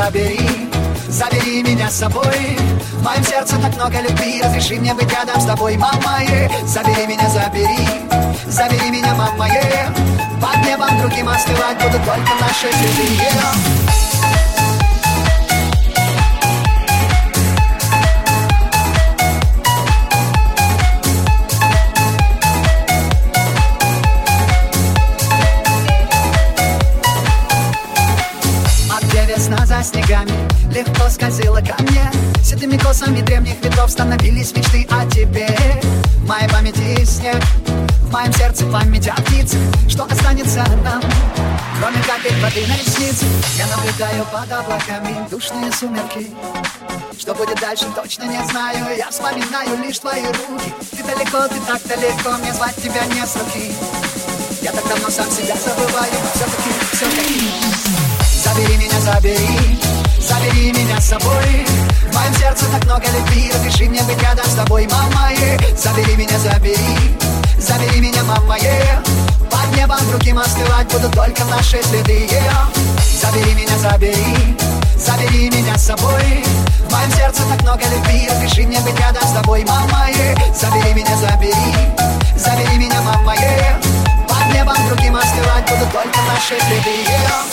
забери, забери меня с собой. В моем сердце так много любви, разреши мне быть рядом с тобой, мама. Забери меня, забери, забери меня, мама. Под небом другим остывать будут только наши следы. Весна за снегами легко скользила ко мне. Седыми косами древних ветров становились мечты о тебе. В моей памяти снег, в моем сердце память о птице. Что останется нам, кроме капель воды на реснице? Я наблюдаю под облаками душные сумерки. Что будет дальше, точно не знаю. Я вспоминаю лишь твои руки. Ты далеко, ты так далеко, мне звать тебя не с руки. Я так давно сам себя забываю, все-таки забери меня, забери, забери меня с собой. В моем сердце так много любви, разреши мне быть рядом с тобой, мама. Забери меня, забери, забери меня, мама. Под небом другим остывать будут только наши следы. Забери меня, забери, забери меня с собой. В моем сердце так много любви, разреши мне быть рядом с тобой, мама. Забери меня, забери, забери меня, мама. Под небом другим остывать будут только наши следы.